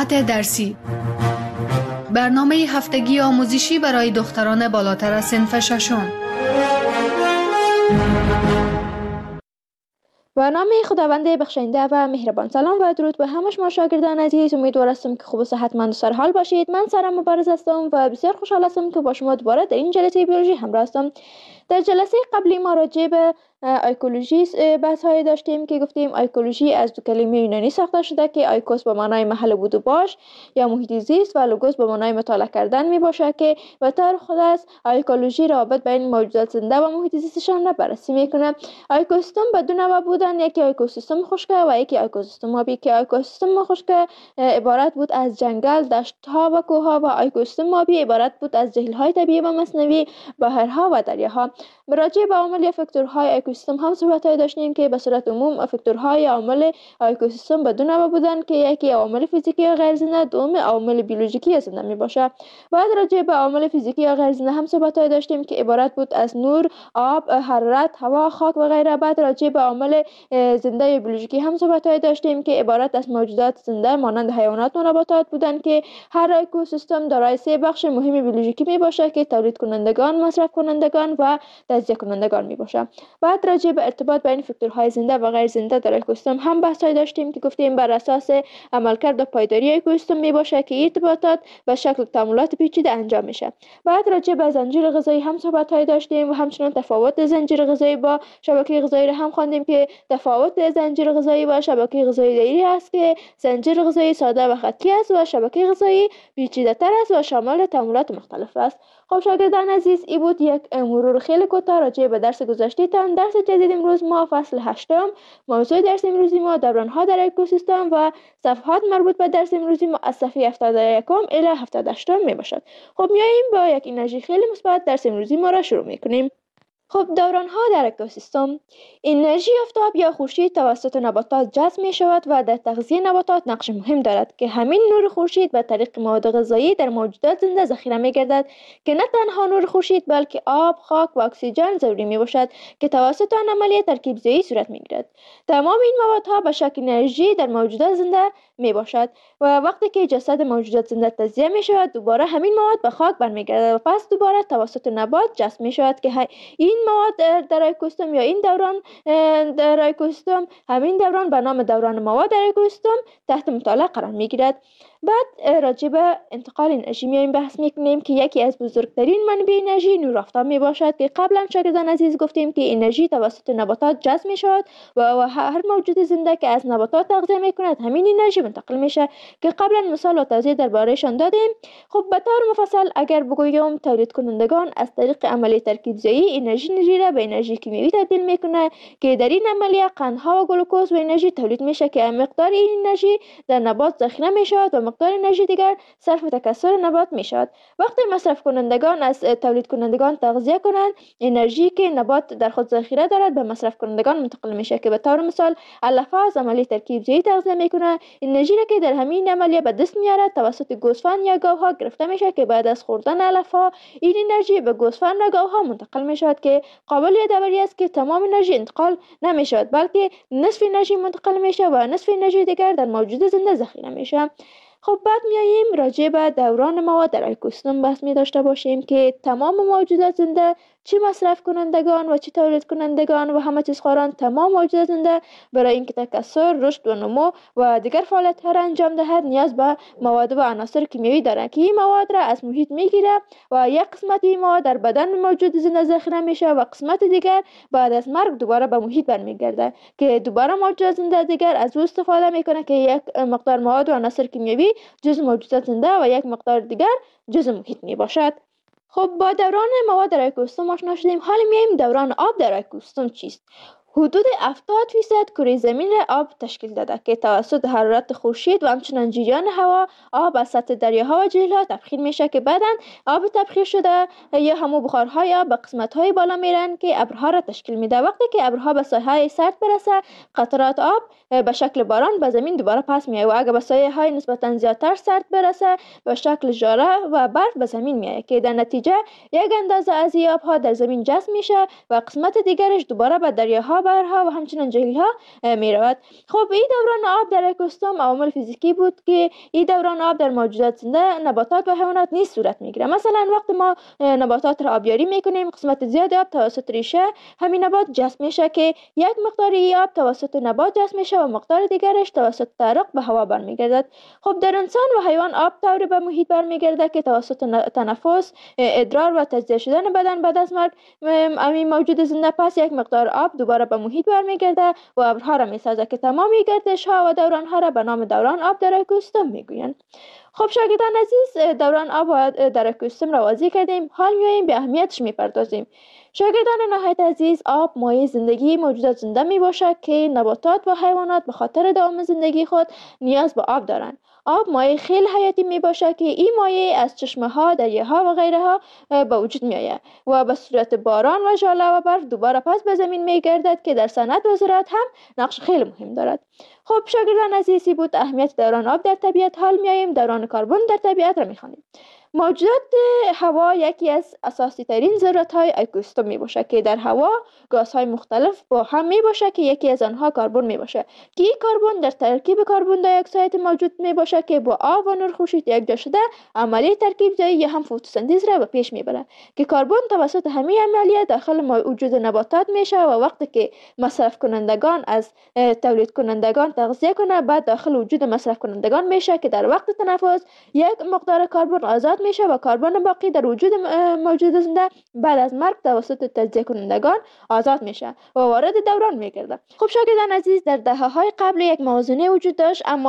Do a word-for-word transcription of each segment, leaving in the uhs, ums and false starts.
ساعت درسی، برنامه هفتگی آموزشی برای دختران بالاتر از صنف ششم. و نام خداوند بخشنده و مهربان. سلام و درود به همه شما شاگردان عزیز. امیدوار هستم که خوب و صحتمند و سرحال باشید. من سارا مبارز هستم و بسیار خوشحال هستم که با شما دوباره در این جلسه بیولوژی همراه هستم. در جلسه قبلی ما راجع به ایکولوژی بحث های داشتیم که گفتیم ایکولوژی از دو کلمه یونانی ساخته شده که ایکوس به معنای محل بود و باش یا محیط زیست و لوگوس به معنای مطالعه کردن می باشه که به طور خاص ایکولوژی رابط بین موجودات زنده و محیط زیستشان را بررسی میکنه. اکوسیستم به دو نوع بودن، یکی اکوسیستم خشک و یکی اکوسیستم آبی که اکوسیستم خشک عبارت بود از جنگل، دشت‌ها و کوه‌ها و اکوسیستم آبی عبارت بود از جهیل‌های طبیعی و مصنوعی، بحرها و دریاها. راجع به عوامل یا فاکتورهای اکوسیستم هم صحبت‌های داشتیم که به صورت عموم فاکتورهای عوامل اکوسیستم به دو نوع بودن که یکی عوامل فیزیکی یا غیر زنده، دوم عوامل بیولوژیکی زنده میباشه. بعد راجع به عوامل فیزیکی یا غیر زنده هم صحبت‌های داشتیم که عبارت بود از نور، آب، حرارت، هوا، خاک و غیره. بعد راجع به عوامل زنده یا بیولوژیکی هم صحبت‌های داشتیم که عبارت از موجودات زنده مانند حیوانات و نباتات بودن که هر اکوسیستم دارای سه بخش مهم بیولوژیکی میباشه که تولید کنندگان، مصرف کنندگان و تجزیه کنندگان میباشه. بعد راجع به ارتباط بین فاکتورهای زنده و غیر زنده در اکوسیستم هم بحث‌های داشتیم که گفتیم بر اساس عملکرد و پایداری اکوسیستم میباشه که ارتباطات به شکل تعاملات پیچیده انجام میشه. بعد راجع به زنجیره غذایی هم صحبت‌های داشتیم و همچنین تفاوت زنجیره غذایی با شبکه غذایی را هم خواندیم که تفاوت زنجیره غذایی با شبکه غذایی دایی است که زنجیره غذایی ساده و خطی است و شبکه غذایی پیچیده‌تر است و شامل تعاملات مختلف است. خب شاگردان عزیز، این بود یک مرور خیلی کوتاه راجع به درس گذشته تان. درس جدید امروز ما فصل هشتم، موضوع درس امروزی ما دوران‌ها در اکوسیستم و صفحات مربوط به درس امروزی ما از صفحه هفتاد و یک الی هفتاد و هشت می باشد. خب میاییم با یک انرژی خیلی مثبت درس امروزی ما را شروع میکنیم. خب دوران‌ها در اکوسیستم، انرژی آفتاب یا خورشید توسط نباتات جذب می شود و در تغذیه نباتات نقش مهم دارد که همین نور خورشید به طریق مواد غذایی در موجودات زنده ذخیره می گردد که نه تنها نور خورشید بلکه آب، خاک و اکسیژن ضروری می باشد که توسط آن عملیه ترکیب زایی صورت می گیرد. تمام این موادها به شکل انرژی در موجودات زنده می باشد و وقتی که جسد موجودات زنده تجزیه می شود دوباره همین مواد به خاک برمیگردد و پس دوباره توسط نبات جذب می شود که این مواد در اکوسیستم یا این دوران در اکوسیستم، همین دوران به نام دوران مواد در اکوسیستم تحت مطالعه قرار می گیرد. بعد راجع به انتقال انرژی میایم بحث میکنیم که یکی از بزرگترین منابع انرژی نور آفتاب می باشد که قبلا شاگردان عزیز گفتیم که انرژی توسط نباتات جذب می شود و هر موجود زنده که از نباتات تغذیه می کند همین انرژی منتقل میشه که قبلا مثال و توضیح دربارهشان دادیم. خب به طور مفصل اگر بگویم تولید کنندگان از طریق عملیه ترکیب زایی انرژی نری را به انرژی کیمیایی تبدیل میکنه که در این عملیه قندها و گلوکوز و انرژی تولید میشه که مقدار این انرژی در نبات ذخیره می شود و مقدار انرژی دیگر صرف تکثر نبات می شود. وقتی مصرف کنندگان از تولید کنندگان تغذیه کنند، انرژی که نبات در خود ذخیره دارد به مصرف کنندگان منتقل میشه که به طور مثال علف از عملیه ترکیب زایی تغذیه میکنه. انرژی را که در همین عملیه به دست میارد توسط گوسفند یا گاوها گرفته میشه که بعد از خوردن علفها این انرژی به گوسفند و گاوها منتقل می شود که قابل یادآوری است که تمام انرژی انتقال نمی شود بلکه نصف انرژی منتقل میشه و نصف انرژی دیگر در موجود زنده ذخیره میشه. خب بعد میاییم راجع به دوران مواد در اکوسیستم بحث می داشته باشیم که تمام موجودات زنده چه مصرف کنندگان و چه تولید کنندگان و همه چیز خواران تمام موجودات زنده برای اینکه تکثر، رشد و نمو و دیگر فعالیت‌ها را انجام دهد نیاز به مواد و عناصر کیمیایی دارند که این مواد را از محیط میگیره و یک قسمت این مواد در بدن موجود زنده ذخیره میشه و قسمت دیگر بعد از مرگ دوباره به محیط برمیگرده که دوباره موجودات زنده دیگر از او استفاده میکنه که یک مقدار مواد و عناصر کیمیایی جزء موجودات زنده و یک مقدار دیگر جزء محیط می باشد. خب با دوران مواد در اکوسیستم آشنا شدیم. حالا میایم دوران آب در اکوسیستم چیست؟ حدود هفتاد فیصد کره زمین را آب تشکیل داده که توسط حرارت خورشید و همچنین جریان هوا آب از سطح دریاها و جهیل‌ها تبخیر میشه که بعداً آب تبخیر شده یا همو بخارهای آب به قسمت‌های بالا میرن که ابرها را تشکیل میده. وقتی که ابرها به ساحه‌های سرد برسه قطرات آب به شکل باران به زمین دوباره پس میاد و اگر به ساحه‌های نسبتاً زیادتر سرد برسه به شکل ژاره و برف به زمین میاد که در نتیجه یک اندازه از این آب‌ها در زمین جذب میشه و قسمت دیگرش دوباره به دریاها ابرها و همچنین جهیل ها می رود. خب این دوران آب در اکوسیستم عوامل فیزیکی بود که این دوران آب در موجودات زنده، نباتات و حیوانات نیز صورت میگیره. مثلا وقتی ما نباتات را آبیاری میکنیم، قسمت زیاد آب توسط ریشه همین نبات جذب میشه که یک مقدار آب توسط نبات جذب میشه و مقدار دیگرش توسط تعرق به هوا برمیگردد. خب در انسان و حیوان آب طوری به محیط برمیگرده که توسط تنفس، ادرار و تجزیه شدن بدن بعد از مرگ همین موجود زنده پس یک مقدار آب دوباره به محیط برمیگرده و ابرها را میسازه که تمامی گردش ها و دوران ها را به نام دوران آب در اکوسیستم میگویند. خب شاگردان عزیز، دوران آب در اکوسیستم را واضح کردیم، حال میاییم به اهمیتش میپردازیم. شاگردان نهایت عزیز، آب مایه زندگی موجودات زنده می باشد که نباتات و حیوانات به خاطر دوام زندگی خود نیاز به آب دارند. آب مایه خیلی حیاتی می باشد که این مایه از چشمه ها، دریاها و غیره ها به وجود می آید و به صورت باران و ژاله و برف دوباره پس به زمین می گردد که در صنعت و زراعت هم نقش خیلی مهم دارد. خب شاگردان عزیزی بود اهمیت دوران آب در طبیعت. حال می آییم دوران کربن در طبیعت را می خوانیم. موجودات هوا یکی از اساسی ترین ذرات های اکوسیستم می باشد که در هوا گازهای مختلف با هم می باشد که یکی از آنها کربن می باشد که این کربن در ترکیب کربن دی اکساید موجود می باشد که با آب و نور خورشید یکجا شده عملیه ترکیب زایی یا هم فتوسنتز را به پیش می برد که کربن توسط همین عملیه داخل وجود نباتات میشه و وقتی که مصرف کنندگان از تولید کنندگان تغذیه کنه بعد داخل وجود مصرف کنندگان میشه که در وقت تنفس یک مقدار کربن آزاد میشه و کربن باقی در وجود موجود زنده بعد از مرگ توسط تجزیه کنندگان آزاد میشه و وارد دوران میگرده. خب شاگردان عزیز، در دهه‌های قبل یک موازنه وجود داشت، اما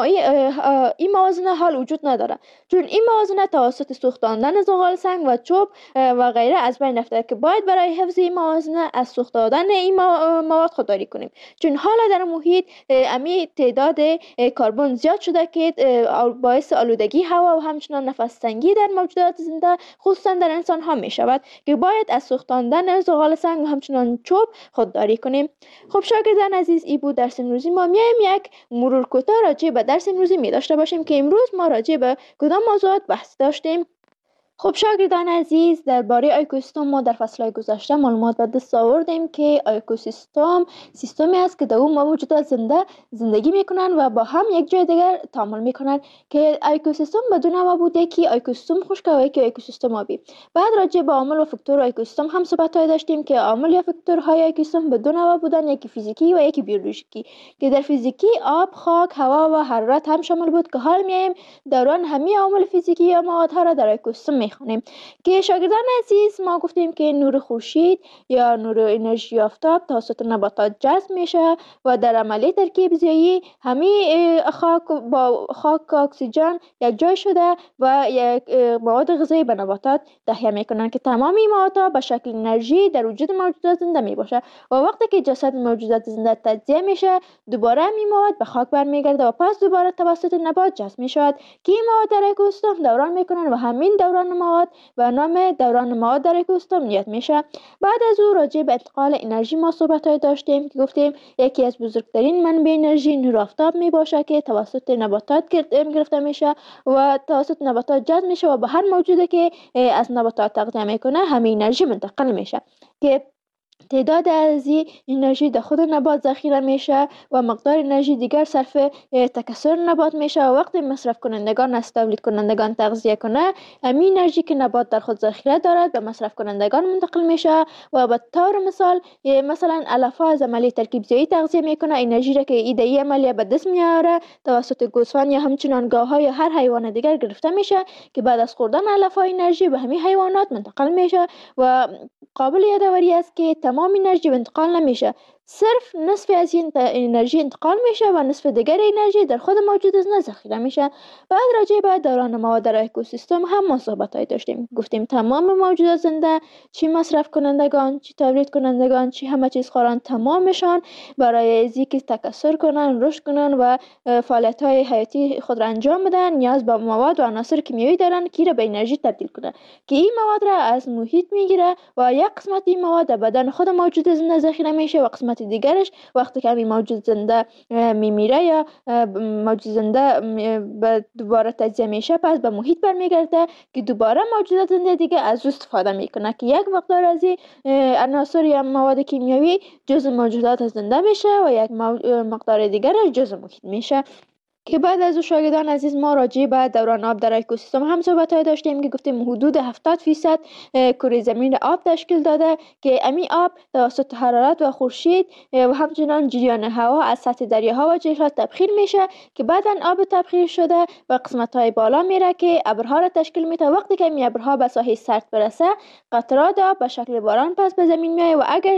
این موازنه حال وجود نداره، چون این موازنه توسط سوختاندن زغال سنگ و چوب و غیره از بین رفته که باید برای حفظ این موازنه از سوخت دادن این مواد خودداری کنیم، چون حالا در محیط امی تعداد کربن زیاد شده که باعث آلودگی هوا و همچنان نفس تنگی در موجودات زنده خصوصا در انسان ها می شود که باید از سوختاندن زغال سنگ و همچنان چوب خودداری کنیم. خب شاگردان عزیز، ای بود درس امروزی ما. میایم یک مرور کوتاه راجع به درس امروزی می داشته باشیم که امروز ما راجع به کدام موضوعات بحث داشتیم. خب شاگردان عزیز، درباره اکوسیستم ما در فصل‌های گذشته معلومات به دست آوردیم که اکوسیستم سیستمی است که در اون موجودات زنده زندگی میکنن و با هم یک جای دیگر تعامل میکنن که اکوسیستم به دو نوع بوده که اکوسیستم خشک و یکی اکوسیستم آبی. بعد راجع به عامل و فاکتور اکوسیستم هم صحبت‌های داشتیم که عامل یا فاکتورهای اکوسیستم به دو نوع بودن، یکی فیزیکی و یکی بیولوژیکی که در فیزیکی آب، خاک، هوا و حرارت هم شامل بود که حال میایم دوران همه عوامل فیزیکی یا موادها را در اکوسیستم میخونیم که شاگردان عزیز ما گفتیم که نور خورشید یا نور انرژی آفتاب توسط نباتات جذب میشه و در عملیه ترکیب زیایی همه خاک با خاک اکسیژن یک جای شده و یک مواد غذایی به نباتات تهیه میکنن که تمام این موادها به شکل انرژی در وجود موجودات زنده میباشه و وقتی که جسد موجودات زنده تجزیه میشه دوباره این مواد به خاک برمیگرده و پس دوباره توسط نبات جذب میشود که این مواد در اکوسیستم دوران میکنن و همین دوران مواد و نام دوران مواد در اکوسیستم یاد میشه. بعد از او راجع به انتقال انرژی ما صحبت‌های داشتیم که گفتیم یکی از بزرگترین منبع انرژی نور آفتاب میباشه که توسط نباتات گرفته میشه و توسط نباتات جذب میشه و به هر موجودی که از نباتات تغذیه میکنه همین انرژی منتقل میشه که تعداد از این انرژی در خود نبات ذخیره میشه و مقدار انرژی دیگر صرف تکثر نبات میشه و وقتی مصرف کنندگان از تولید کنندگان تغذیه کنه همین انرژی که نبات در خود ذخیره دارد به مصرف کنندگان منتقل میشه و به طور مثال مثلا علفها از عملیه ترکیب زیایی تغذیه میکنه انرژی را که ایده عملیه به دست میاره توسط گوسفند یا همچنان گاوها یا هر حیوان دیگر گرفته میشه که بعد از خوردن علفها انرژی به همین حیوانات منتقل میشه و قابل یادآوری است که تمام انرژی انتقال نمیشه، صرف نصف از این انرژی انتقال میشه و نصف دیگر انرژی در خود موجود زنده ذخیره میشه. بعد راجع به دوران مواد در اکوسیستم هم ما صحبت‌های داشتیم، گفتیم تمام موجودات زنده چی مصرف کنندگان، چی تولید کنندگان، چی همه چیز خوران تمامشان برای از اینکه تکثر کنن، رشد کنن و فعالیت‌های حیاتی خود را انجام بدن نیاز به مواد و عناصر کیمیایی دارن که را به انرژی تبدیل کنن که این مواد را از محیط میگیره و یک قسمت این مواد در بدن خود موجود زنده ذخیره میشه و قسمت قسمت دیگرش وقتی که همین موجود زنده میمیره یا موجود زنده به دوباره تجزیه میشه پس به محیط برمیگرده که دوباره موجودات زنده دیگه از او استفاده میکنه که یک مقدار از این عناصر یا مواد کیمیایی جزء موجودات زنده میشه و یک مقدار دیگرش جزء محیط میشه. که بعد از او شاگردان عزیز ما راجع به دوران آب در اکوسیستم هم صحبت داشتیم که گفتیم حدود هفتاد فیصد کره زمین آب تشکیل داده که امی آب توسط حرارت و خورشید و همچنان جریان هوا از سطح دریاها و جهیزها تبخیر میشه که بعدا آب تبخیر شده و قسمت های بالا میره که ابرها را تشکیل میده. وقتی که این ابرها به ساحه سرد برسه قطرات آب به شکل باران پس به زمین میاد و اگر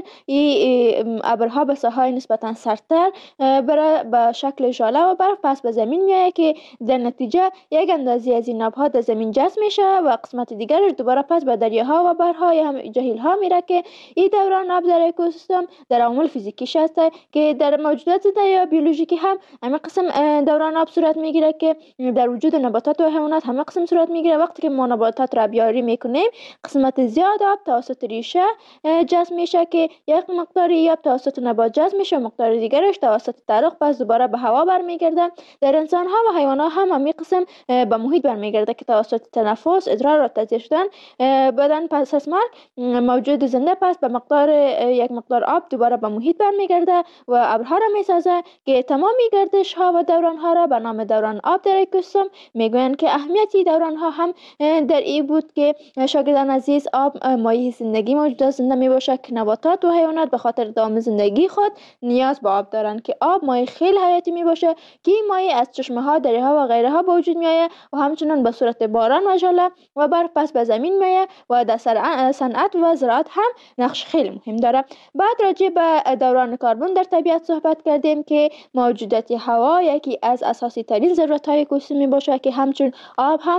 این ابرها به ساحه نسبتا سردتر بره به شکل ژاله و برف پس به زمین میاد که در نتیجه یک اندازه از این آبها در زمین جذب میشه و قسمت دیگرش دوباره پس به دریاها و بحرها یا هم جهیلها میره که این دوران آب در اکوسیستم در عوامل فیزیکیش هست که در موجودات زنده یا بیولوژیکی هم همه قسم دوران آب صورت میگیره که در وجود نباتات و حیوانات همه قسم صورت میگیره. وقتی که ما نباتات را بیاری میکنیم قسمت زیاد آب توسط ریشه جذب میشه که یک مقداری آب توسط نبات جذب میشه مقدار دیگرش توسط درخت پس دوباره به هوا برمیگرده. در انسان ها و حیوانات هم همین قسم به محیط برمیگرده که توسط تنفس ادرار و تجزیه شدن بدن پس از مرگ موجود زنده پس به مقدار یک مقدار آب دوباره به محیط برمیگرده و ابرها را میسازه که تمامی گردش ها و دوران ها را به نام دوران آب در اکوسیستم میگویند که اهمیتی دوران ها هم در این بود که شاگردان عزیز آب مایه زندگی موجودات زنده می باشه که نباتات و حیوانات به خاطر دوام زندگی خود نیاز به آب دارند که آب مایه خیلی حیاتی می باشه که این مایه از چشمه ها دریاها و غیره ها به وجود میآید و همچنان به صورت باران و ژاله و برف پس به زمین میآید و در صنعت و زراعت هم نقش خیلی مهم داره. بعد راجع به دوران کربن در طبیعت صحبت کردیم که موجودات هوا یکی از اساسی ترین ضرورت های اکوسیستم می باشد که همچون آب هم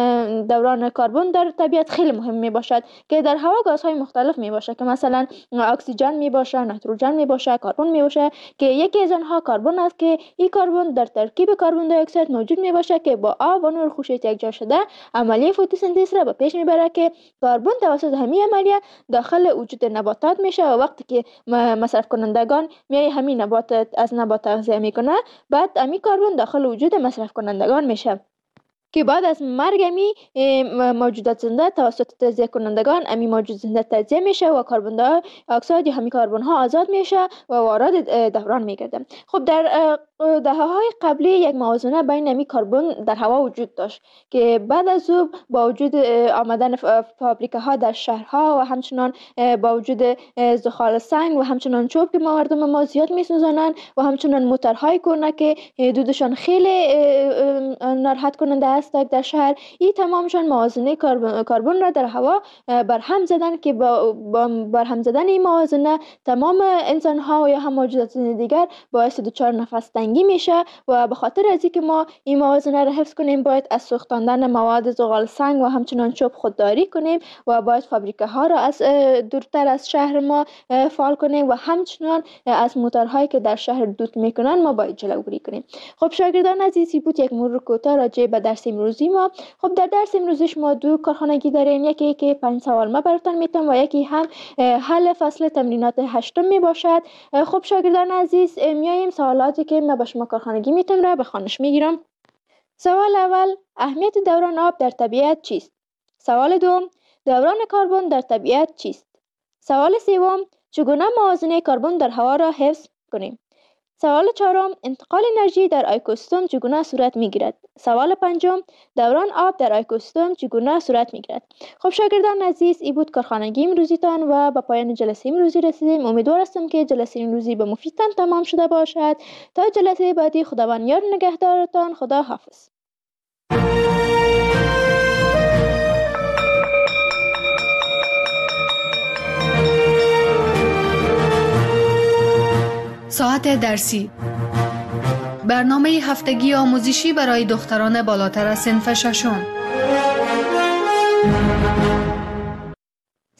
دوران کربن در طبیعت خیلی مهم می باشد که در هوا گازهای مختلف می باشد که مثلا اکسیژن می باشه، نیتروژن می باشه، کربن می باشه که یکی از آنها کربن است که این کربن در ترکیب کربن دی اکساید موجود می باشه که با آب و نور خورشید یکجا شده عملیه فتوسنتز را به پیش می بره که کربن توسط همین عملیه داخل وجود نباتات میشه و وقتی که مصرف کنندگان میای همین نبات از نبات تغذیه میکنه بعد همین کربن داخل وجود مصرف کنندگان میشه که بعد از مرگ امی موجودات زنده توسط تجزیه کنندگان امی موجود زنده تجزیه میشه و کربن دی اکساید یا همین کربن ها آزاد میشه و وارد دوران میگرده. خب در دهه‌های قبلی یک موازنه بین امی کربن در هوا وجود داشت که بعد از او با وجود آمدن فابریکه در شهرها و همچنان با وجود زغال سنگ و همچنان چوب که مردم ما زیاد میسوزانند و همچنان موتورهای کهنه که دودشان خیلی ناراحت کننده است در شهر این تمامشان موازنه کربن را در هوا برهم زدن که با برهم زدن این موازنه تمام انسان ها و یا هم موجودات دیگر باعث دچار نفس تنگی میشه و به خاطر از اینکه ما این موازنه را حفظ کنیم باید از سوختاندن مواد زغال سنگ و همچنان چوب خودداری کنیم و باید فابریکه ها را از دورتر از شهر ما فعال کنیم و همچنان از موتورهایی که در شهر دود میکنن ما باید جلوگیری کنیم. خب شاگردان عزیزی بود یک مرور کوتاه راجع به درس امروزی ما. خب در درس امروزش ما دو کارخانگی داریم، یکی که پنج سوال ما براتون میتونم و یکی هم حل فصل تمرینات هشتم می باشد. خب شاگردان عزیز میایم سوالاتی که ما با شما کارخانگی میتونم را به خوانش میگیرم. سوال اول، اهمیت دوران آب در طبیعت چیست؟ سوال دوم، دوران کربن در طبیعت چیست؟ سوال سوم، چگونه موازنه کربن در هوا را حفظ کنیم؟ سوال چهارم، انتقال انرژی در اکوسیستم چگونه صورت میگیرد؟ سوال پنجم، دوران آب در اکوسیستم چگونه صورت میگیرد؟ خب شاگردان عزیز این بود کارخانگی امروزیتان و به پایان جلسه امروزی رسیدیم. امیدوار هستم که جلسه امروزی به مفیدتان تمام شده باشد. تا جلسه بعدی خداوند یار نگهدارتان. خدا حافظ. ساعت درسی، برنامه هفتگی آموزشی برای دختران بالاتر از صنف ششم.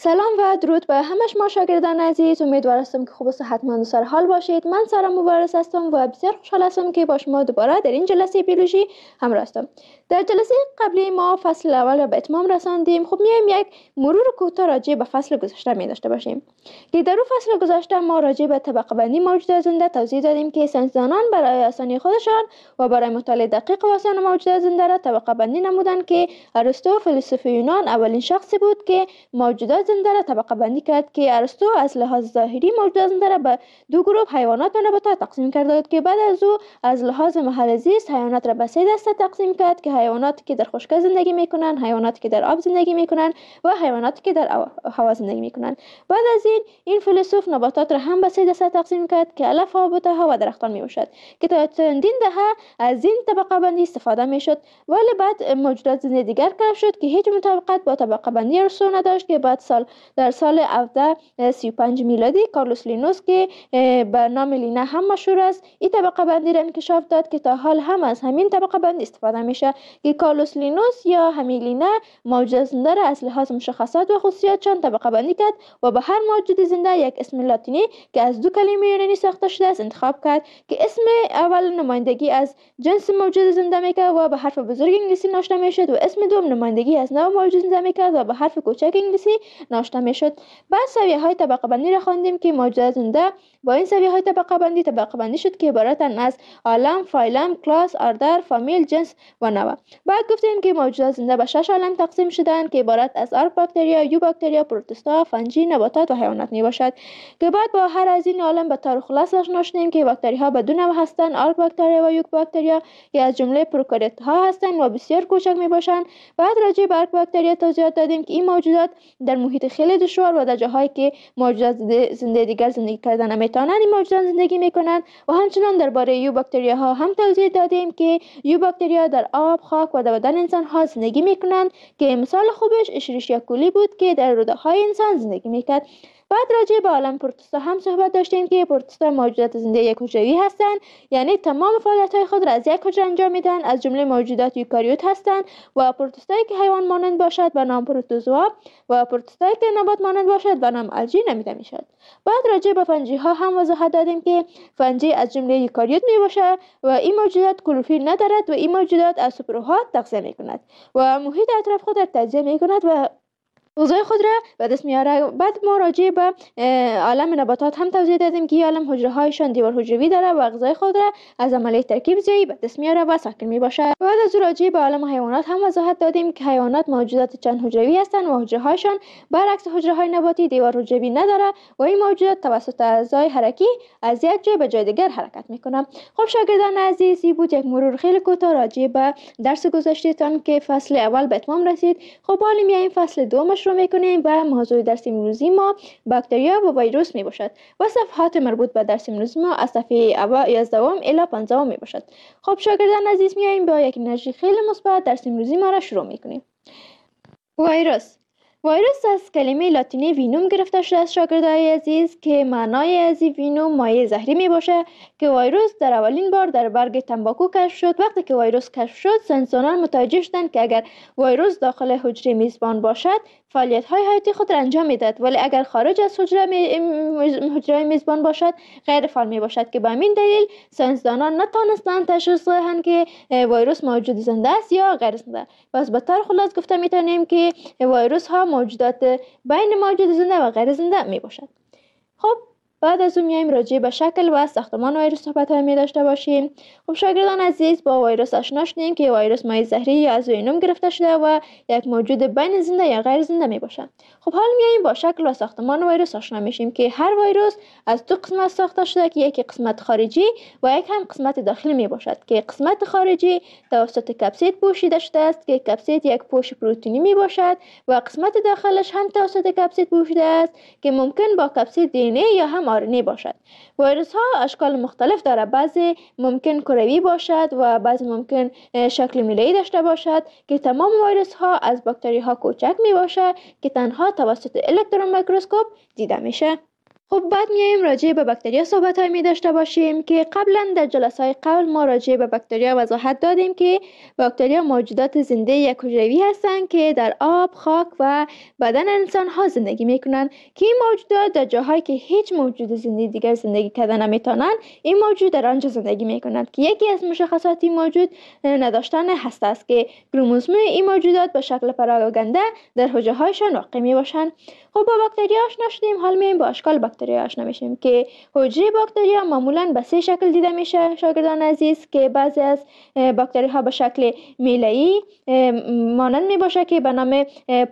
سلام و درود به همه شما شاگردان عزیز. امیدوار هستم که خوب و صحتمند و سر حال باشید. من سارا مبارز هستم و بسیار خوشحال هستم که با شما دوباره در این جلسه بیولوژی همراه هستم. در جلسه قبلی ما فصل اول را به اتمام رساندیم. خب میایم یک مرور کوتاه راجع به فصل گذشته می داشته باشیم که در اون فصل گذشته ما راجع به طبقه بندی موجودات زنده توضیح دادیم که ساینسدانان برای آسانی خودشان و برای مطالعه دقیق و آسان موجودات زنده را طبقه بندی نمودند که ارسطو فیلسوف یونان اولین شخصی بود که موجودات زنده را طبقه بندی کرد که ارسطو از لحاظ ظاهری موجودات زنده را به دو گروه حیوانات و نباتات تقسیم کرده بود که بعد از او از لحاظ محل زیست حیوانات را به سه دسته تقسیم کرد که حیواناتی که در خشکی زندگی میکنند، حیواناتی که در آب زندگی میکنند و حیواناتی که در هوا زندگی میکنند. بعد از این این فیلسوف نباتات را هم به سه دسته تقسیم کرد که علف ها، بوته ها و درختان میباشد که تا چندین دهه از این طبقه بندی استفاده میشد، ولی بعد موجودات زنده دیگر کشف شد که هیچ مطابقت با طبقه بندی ارسطو نداشت که بعد سال در سال هفده سی و پنج میلادی کارلوس لینوس که به نام لینا هم مشهور است این طبقه بندی را انکشاف داد که تا حال هم از همین طبقه بندی استفاده میشه که کارلوس لینوس یا همین لینا موجودات زنده را از لحاظ مشخصات و خصوصیاتشان طبقه بندی کرد و به هر موجود زنده یک اسم لاتینی که از دو کلمه یونانی ساخته شده است انتخاب کرد که اسم اول نمایندگی از جنس موجود زنده میکرد و به حرف بزرگ انگلیسی نوشته میشد و اسم دوم نمایندگی از نوع موجود زنده میکرد و به حرف کوچک انگلیسی نوشته میشد. بعد سویه های طبقه بندی را خواندیم که موجودات زنده با این سویه های طبقه بندی طبقه بندی شد که عبارتند از عالم، فایلم، کلاس، اردر، فامیل، جنس و نوع. بعد گفتیم که موجودات زنده به شش عالم تقسیم شدند که عبارت از آرک باکتریا، یو باکتریا، پروتوستا، فنجی، نباتات و حیوانات می باشد که بعد با هر از این عالم به طور خلاص آشنا شدیم که باکتری ها به دو نوع هستند، آرک باکتریا و یوک باکتریا که از جمله پروکاریوت ها هستند و بسیار کوچک می باشند. بعد راجع به آرک باکتریا توضیحات دادیم که این موجودات در محیط خیلی دشوار و در جاهایی که موجودات زنده دیگر زندگی کردن نمیتونند این موجودات زندگی میکنند و همچنان درباره یو باکتریا ها هم توضیح دادیم که یو باکتریا در آب، خاک و در بدن انسان ها زندگی میکنند که مثال خوبش اشریشیا کولی بود که در روده های انسان زندگی میکرد. بعد راجع به عالم پروتوستا هم صحبت داشتیم که پروتوستا موجودات زنده یک حجروی هستند، یعنی تمام فعالیت‌های خود را از یک حجره انجام میدن، از جمله موجودات یوکاریوت هستند و پروتوستایی که حیوان مانند باشد به نام پروتوزوا و پروتوستایی که نبات مانند باشد به نام الژی نامیده میشد. بعد راجع به فنجی ها هم وضاحت دادیم که فنجی از جمله یوکاریوت میباشد و این موجودات کلروفیل ندارد و این موجودات از سوپرها تغذیه میکند و محیط اطراف خود را تجزیه میکند و غذای خود را به دست میاره. بعد ما راجع به عالم نباتات هم توضیح دادیم که عالم حجره هایشان دیوار حجروی داره و غذای خود را از عملیه ترکیب زایی به دست میاره و ساکن میباشه. بعد از راجع به عالم حیوانات هم وضاحت دادیم که حیوانات موجودات چند حجروی هستند و حجره هایشان برعکس حجره های نباتی دیوار حجروی نداره و این موجودات توسط اعضای حرکی از یک جای به جای دیگر حرکت میکنه. خب شاگردان عزیز، این بود یک مرور خیلی کوتاه راجع به درس گذشتهتان که فصل اول به اتمام رسید. خب حالا میایم فصل دوم رو میکنیم و موضوع درس امروزی ما باکتریا و ویروس می باشد و صفحات مربوط به درس امروزی ما از صفحه یازده الی پانزده می باشد. خب شاگردان عزیز، میایم با یک انرژی خیلی مثبت درس امروزی ما را شروع میکنیم. ویروس ویروس از کلمه لاتینی وینوم گرفته شده است شاگردای عزیز که معنای از وینوم مایع زهری می باشه که ویروس در اولین بار در برگ تنباکو کشف شد. وقتی که ویروس کشف شد ساینسدانان متوجه شدند که اگر ویروس داخل حجره میزبان باشد فعالیت های حیاتی خود را انجام میدهد، ولی اگر خارج از حجره می... حجره میزبان باشد غیر فعال می باشد که به همین دلیل ساینسدانان نتوانستند تشخیص دهند که ویروس موجود زنده است یا غیر زنده. پس به طور خلاص گفته میتونیم که ویروس ها موجودات بین موجود زنده و غیر زنده می باشد. خب بعد از اون میایم راجع به شکل و ساختمان ویروس صحبت می داشته باشیم. خب شاگردان عزیز، با ویروس آشنا شدیم که ویروس مایع زهری یا از وینوم گرفته شده و یک موجود بین زنده یا غیر زنده می باشد. خب حالا میایم با شکل و ساختمان ویروس آشنا میشیم که هر ویروس از دو قسمت ساخته شده که یک قسمت خارجی و یک هم قسمت داخلی می باشد که قسمت خارجی توسط کپسید پوشیده شده است که کپسید یک پوش پروتئینی می باشد و قسمت داخلش هم توسط کپسید پوشیده است که ممکن با کپسید دی ان ای یا هم آر ان ای باشد. ویروس ها اشکال مختلف داره، بعضی ممکن کروی باشد و بعضی ممکن شکل میله‌ای داشته باشد که تمام ویروس ها از باکتری ها کوچک می باشد که تنها توسط الکترون میکروسکوپ دیده میشه. خب بعد میایم راجع به باکتریا صحبت های می داشته باشیم که قبلا در جلسه های قبل ما راجع به باکتریا وضاحت دادیم که باکتریا موجودات زنده یک حجروی هستند که در آب، خاک و بدن انسان ها زندگی می کنند که این موجودات در جاهایی که هیچ موجود زنده دیگر زندگی کردن نمیتونند این موجود در آنجا زندگی می کنند که یکی از مشخصات این موجود نداشتن هسته است که کروموزوم این موجودات به شکل پراگنده در حجره هایشان واقع می باشند. خب با باکتریا آشنا شدیم، حال میایم با اشکال باکتریا آشنا میشیم که حجره باکتریا معمولا به سه شکل دیده میشه شاگردان عزیز، که بعضی از باکتری ها به شکل میله‌ای مانند می باشه که به نام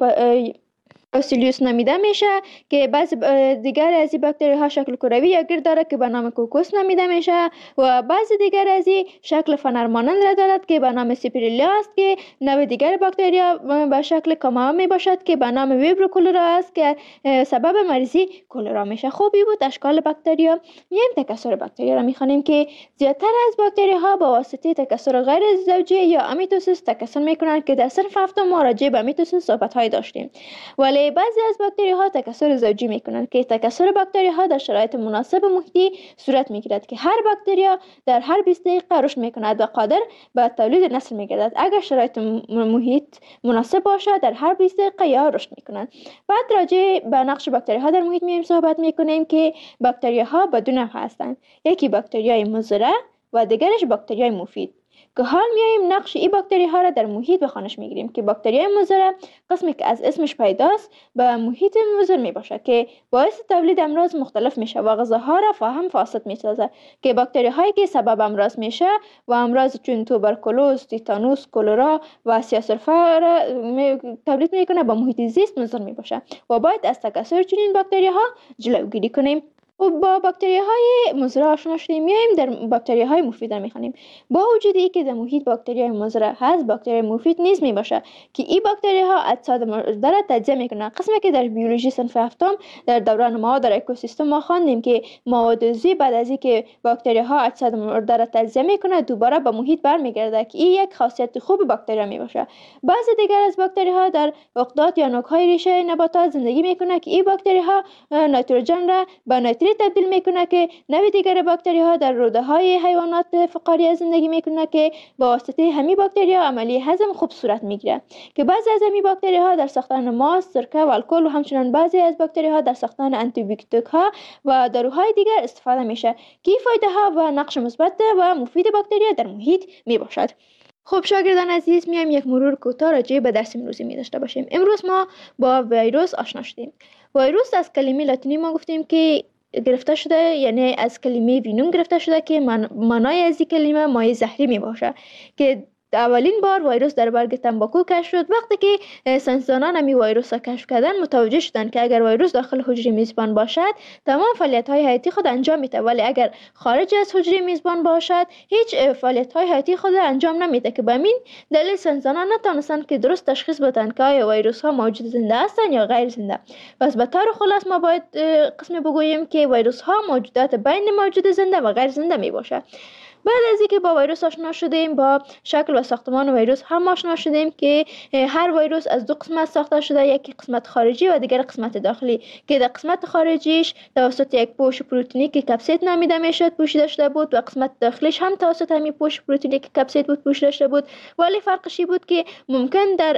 باسیلیوس نامیده میشه، که بعضی دیگر از این باکتری ها شکل کروی یا گرد داره که به نام کوکوس نامیده میشه و بعضی دیگر از این شکل فنر مانند را دارد که به نام سیپریلیا است، که نوع دیگر باکتریا به شکل کاما می باشد که به نام ویبرو کولرا است که سبب مریضی کولرا میشه. خوبی بود اشکال باکتریا. میایم تکثر باکتریا را میخوانیم که زیادتر از باکتری ها با واسطه تکثر غیر زوجی یا امیتوسیس تکثر میکنند که در صنف هفتم ما راجع به امیتوسیس صحبت های داشتیم. ولی بعضی از باکتری ها تکثر زوجی میکنند که تکثر باکتری ها در شرایط مناسب محیطی صورت میگیرد که هر باکتریا در هر بیست دقیقه رشد میکند و قادر به تولید نسل میگردد اگر شرایط محیط مناسب باشد در هر بیست دقیقه یا رشد میکنند. بعد راجع به نقش باکتری ها در محیط میایم صحبت میکنیم که باکتری ها به دو نوع هستند، یکی باکتریای مضر و دیگرش باکتریای مفید، که حال میایم نقش این باکتری ها را در محیط به خوانش میگیریم که باکتریای مضر قسمی که از اسمش پیداست به محیط مضر می باشه که باعث تولید امراض مختلف میشه و غذاها را فاهم فاسد میسازه، که باکتری هایی که سبب امراض میشه و امراض چون توبرکولوز، تیتانوس، کولرا و سیاه‌سرفه را تولید میکنه به محیط زیست مضر می باشه و باید از تکثر چنین باکتری ها جلوگیری کنیم. و با باکتری های مضر آشنا شدیم، میایم در باکتری های مفید میخوانیم. با وجود ای که در محیط باکتری های مضر هست، باکتری مفید نیز می باشه که این باکتری ها اجساد مرده را تجزیه میکنن، قسمی که در بیولوژی صنف هفتم در دوران ما در اکوسیستم ما خواندیم که مواد عضوی بعد از اینکه باکتری ها اجساد مرده را تجزیه میکنه دوباره به محیط برمیگرده که این یک خاصیت خوب باکتری می باشه. بعضی دیگر از باکتری ها در عقدات یا نوک های ریشه نباتات زندگی میکنه که این باکتری ها نیتروژن را به نیتریت تبدیل میکنه که نوع دیگر باکتری ها در روده های حیوانات فقاریه زندگی میکنه که با واسطه همین باکتری ها عملی هضم خوب صورت میگیره، که بعضی از همین باکتری ها در ساختن ماست، سرکه و الکل و همچنین بعضی از باکتری ها در ساختن آنتی بیوتیک ها و داروهای دیگر استفاده میشه که فایده ها و نقش مثبت و مفید باکتری در محیط میباشد. خب شاگردان عزیز، میایم یک مرور کوتاه راجع به درس امروزی می داشته باشیم. امروز ما با ویروس آشنا شدیم. ویروس از کلمه لاتینی ما گفتیم که گرفته شده، یعنی از کلمه وینوم گرفته شده که من معنای از این کلمه مایع زهری می باشه، که اولین بار ویروس در برگ تنباکو کشف شد. وقتی که ساینسدانان همی ویروس را کشف کردن متوجه شدند که اگر ویروس داخل حجره میزبان باشد تمام فعالیت های حیاتی خود انجام میده، ولی اگر خارج از حجره میزبان باشد هیچ فعالیت های حیاتی خود انجام نمیده، که به همین دلیل ساینسدانان نتونستند که درست تشخیص بدن که آیا ویروس ها موجود زنده هستند یا غیر زنده. پس به طور خلاص ما باید قسمی بگوییم که ویروس ها موجودات بین موجود زنده و غیر زنده می باشه. بعد از اینکه با ویروس آشنا شدیم، با شکل و ساختمان ویروس هم آشنا شدیم که هر ویروس از دو قسمت ساخته شده، یکی قسمت خارجی و دیگر قسمت داخلی، که در قسمت خارجیش توسط یک پوش پروتئینی که کپسید نامیده میشد پوشیده شده بود و قسمت داخلیش هم توسط همین پوش پروتئینی که کپسید بود پوشیده شده بود، ولی فرقش بود که ممکن در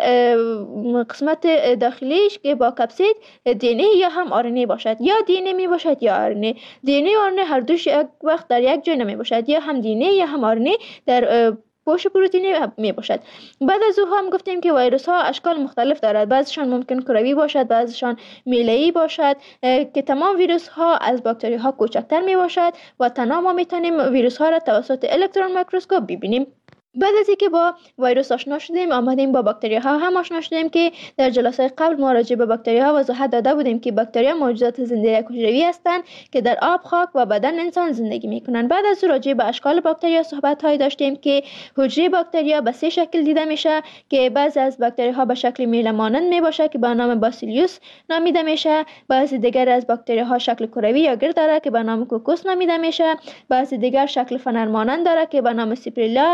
قسمت داخلیش که با کپسید دی ان ای یا هم آر ان ای باشد، یا دی ان ای می باشد یا آر ان ای. دی ان ای و آر ان ای هر دوش یک وقت در یک جای نمی باشد، یا هم دی ان ای یا هم آر ان ای در پوش پروتئینی می باشد. بعد از او هم گفتیم که ویروس ها اشکال مختلف دارد، بعضیشان ممکن کروی باشد، بعضیشان میله‌ای باشد، که تمام ویروس ها از باکتری ها کوچکتر می باشد و تنها ما میتونیم ویروس ها را توسط الکترون میکروسکوپ ببینیم. بعد از اینکه با ویروس آشنا شدیم، آمدیم با باکتری ها هم آشنا شدیم که در جلسه قبل ما راجع به باکتری ها وضاحت داده بودیم که باکتری ها موجودات زنده حجروی هستند که در آب، خاک و بدن انسان زندگی میکنند. بعد از راجع به اشکال باکتری ها صحبت های داشتیم که حجره باکتری ها به سه شکل دیده میشه، که بعضی از باکتری ها به شکل میله مانند می باشه که به نام باسیلیوس نامیده میشه، بعضی دیگر از باکتری ها شکل کروی یا گرد داره که به نام کوکوس نامیده میشه، بعضی دیگر شکل فنر مانند داره که به نام سیپریلا است،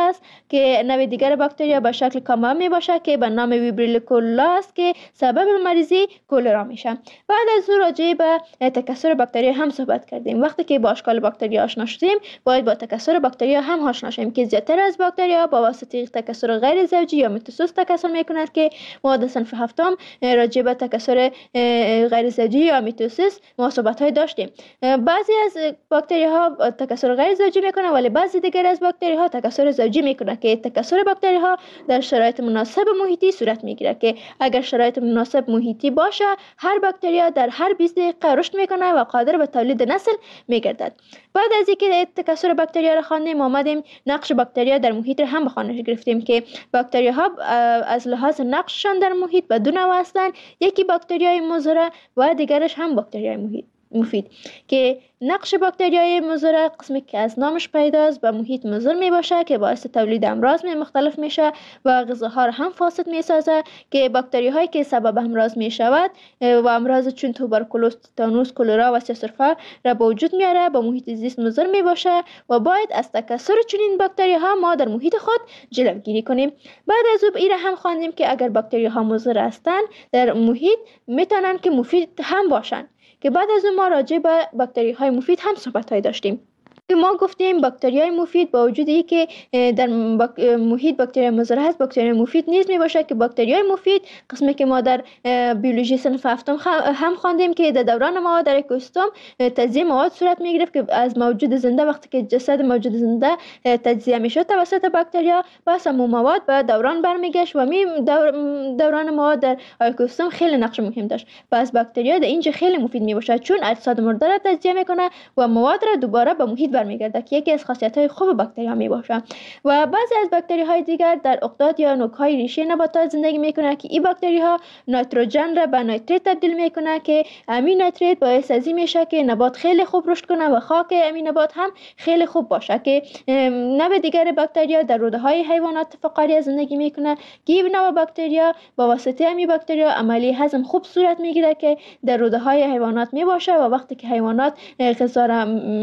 که نوع دیگر باکتریا به شکل کامل می باشه که به نام ویبریل کولولا است که سبب مریضی کولرا میشه. بعد از او راجع به تکثر باکتریا هم صحبت کردیم. وقتی که با اشکال باکتریا آشنا شدیم باید با تکثر باکتریا هم آشنا شیم که زیادتر از باکتریا با واسطه تکثر غیر زوجی یا میتوسیس تکثر میکند که ما در صنف هفتم راجع به تکثر غیر زوجی یا میتوسیس ما صحبت های داشتیم. بعضی از باکتریا ها تکثر غیر زوجی میکنه ولی بعضی دیگر از باکتریا ها تکثر زوجی میکنه که تکثر باکتریا ها در شرایط مناسب محیطی صورت میگیره که اگر شرایط مناسب محیطی باشه هر باکتریا در هر بیست دقیقه رشد میکنه و قادر به تولید نسل میگردد. بعد از اینکه تکثر باکتریا را خواندیم آمدیم نقش باکتریا در محیط را هم به خوانش گرفتیم که باکتریا ها از لحاظ نقششان در محیط به دو نوع هستند. یکی باکتریای مضر و دیگرش هم باکتریای محیط مفید که نقش باکتریای مضر قسمی که از نامش پیداست به محیط مضر می باشه که باعث تولید امراض می مختلف میشه و غذاها را هم فاسد می سازه که باکتری هایی که سبب امراض می شود و امراض چون توبرکولوز، تتانوس، کولرا و سیسرفا را به وجود میاره با محیط زیست مضر می باشه و باید از تکثر چنین باکتری ها ما در محیط خود جلوگیری کنیم. بعد از او این هم خواندیم که اگر باکتری ها مضر هستند در محیط میتونن که مفید هم باشن که بعد از اون ما راجع به باکتری های مفید هم صحبت های داشتیم که ما گفتیم باکتری های مفید با وجود ای که در باک... محیط باکتری مضر هست باکتری مفید نیز می باشه که باکتری های مفید قسمی که ما در بیولوژی صنف هفتم هم خواندیم که در دوران ما در اکوسیستم تجزیه مواد صورت می گرفت که از موجود زنده وقتی که جسد موجود زنده تجزیه می شد توسط باکتریا پس همون مواد به دوران برمیگشت و می دور... دوران مواد در اکوسیستم خیلی نقش مهم داشت. پس باکتریا در اینجا خیلی مفید می باشه چون اجساد مرده را تجزیه میکنه و مواد را دوباره به محیط برمیگرده که یکی از خاصیت‌های خوب باکتری ها می باشه. و بعضی از باکتری های دیگر در اقداد یا نوک‌های ریشه نباتات زندگی میکنه که این باکتری ها نیتروژن را به نیتریت تبدیل میکنه که امین نیتریت باعث از این میشه که نبات خیلی خوب رشد کنه و خاک امین نبات هم خیلی خوب باشه که نوع دیگر باکتریا در روده های حیوانات فقاریه زندگی میکنه که این نوع باکتریا با واسطه امین باکتریا عملی هضم خوب صورت میگیره که در روده های حیوانات می باشه و وقتی که حیوانات غذا را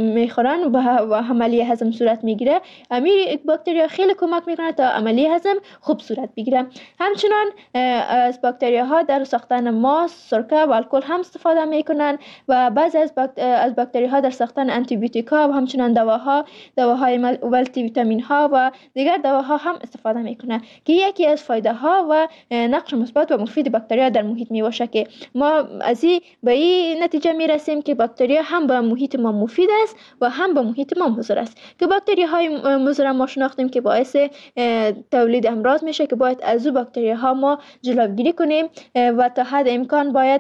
میخورن و عملیه هضم صورت میگیره امی باکتریا خیلی کمک میکنه تا عملیه هضم خوب صورت بگیره. همچنان از باکتریا ها در ساختن ماست، سرکه و الکل هم استفاده میکنن و بعضی از باکت... از باکتری ها در ساختن آنتی بیوتیکا و همچنان دواها دواهای مولتی ویتامین ها و دیگر دواها هم استفاده میکنن که یکی از فایده ها و نقش مثبت و مفید باکتریا در محیط می باشه که ما از این به این نتیجه میرسیم که باکتریا هم به محیط ما مفید است و هم به محیط ما مضر است که باکتری های مضر ما شناختیم که باعث تولید امراض میشه که باید از او باکتری ها ما جلوگیری کنیم و تا حد امکان باید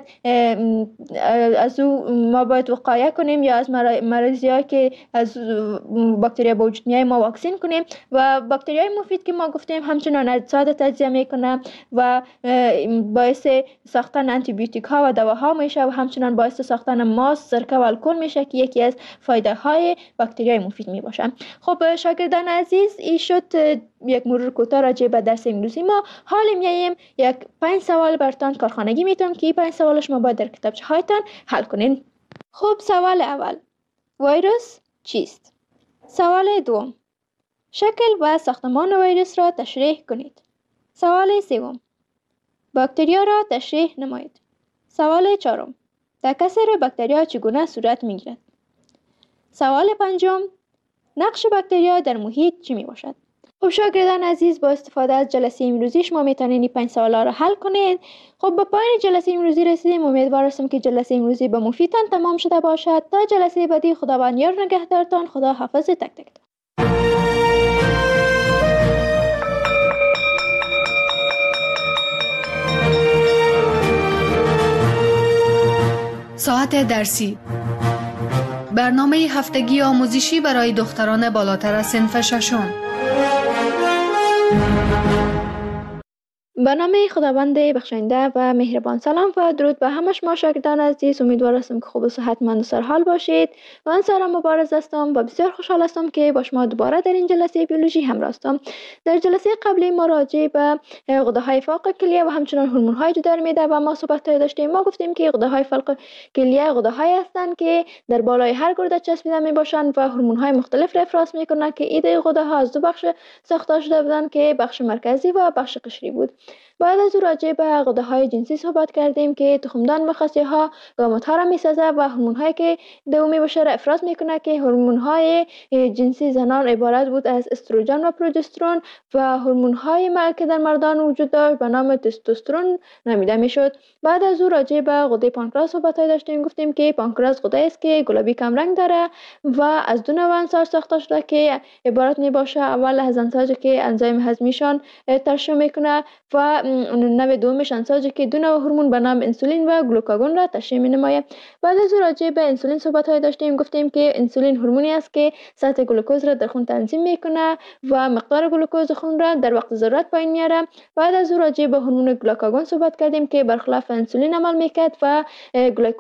از او ما باید وقایه کنیم یا از مریضی هایی که از باکتری به وجود میاد ما واکسین کنیم. و باکتری های مفید که ما گفتیم همچنان اجساد تجزیه میکنه و باعث ساختن آنتی بیوتیک ها و دواها میشه و همچنان باعث ساختن ماست، سرکه و الکل میشه که یکی از فایده های باکتری های مفید می باشن. خب شاگردان عزیز این شد یک مرور کوتاه راجع به درس انگلیسی ما. حالا میایم یک پنج سوال براتون کارخانگی میتونم که این پنج سوالش ما باید در کتابچه هایتان حل کنین. خب سوال اول ویروس چیست؟ سوال دوم شکل و ساختمان ویروس را تشریح کنید. سوال سوم باکتریا را تشریح نمایید. سوال چهارم تکثر باکتریا چگونه صورت میگیرد؟ سوال پنجم نقش باکتریا در محیط چی می باشد؟ خب شاگردان عزیز با استفاده از جلسه امروزی شما میتونید این پنج سوالا را حل کنید. خب به پایان جلسه امروزی رسیدیم. امیدوار هستم که جلسه امروزی به مفیدتان تمام شده باشد. تا جلسه بعدی خداوند یار نگهدارتان. خدا حافظ تک تک. ساعت درسی برنامه هفتگی آموزشی برای دختران بالاتر از صنف ششم. به نام خداوند بخشنده و مهربان. سلام و درود به همه شما شاگردان عزیز. امیدوار هستم که خوب و صحتمند و سرحال باشید. من سارا مبارز هستم و بسیار خوشحال هستم که با شما دوباره در این جلسه بیولوژی همراه هستم. در جلسه قبلی ما راجع به غده‌های فوق کلیه و همچنین هورمون‌های جدار معده و ما صحبت داشتیم. ما گفتیم که غده‌های فوق کلیه غده‌هایی هستند که در بالای هر گرده چسبیده میباشند و هورمون‌های مختلف را افراز میکنند که ایده غده‌ها از دو بخش ساخته شده بودند که بخش مرکزی و بخش قشری بود. بعد از او راجع به غده‌های جنسی صحبت کردیم که تخمدان مخصی‌ها گامت‌ها را می‌سازد و هورمون‌هایی که دومی باشه را افراز می‌کنه که هورمون‌های جنسی زنان عبارت بود از استروژن و پروژسترون و هورمون‌های که در مردان وجود داشت به نام تستوسترون نامیده می‌شد. بعد از او راجع به غده پانکراس صحبت داشتیم. گفتیم که پانکراس غده است که گلابی کم رنگ داره و از دو نوع انساج ساخته شده که عبارت می‌باشه اول از انساجی که انزیم هضمیشان ترشح می‌کنه و نوع دومش انساجی که دو نوع هورمون به نام انسولین و گلوکاگون را تشکیل می‌نماید. بعد از راجع به انسولین صحبت های داشتیم. گفتیم که انسولین هورمونی است که سطح گلوکوز را در خون تنظیم میکنه و مقدار گلوکوز خون را در وقت ضرورت پایین میاره. بعد از راجع به هورمون گلوکاگون صحبت کردیم که برخلاف انسولین عمل میکرد و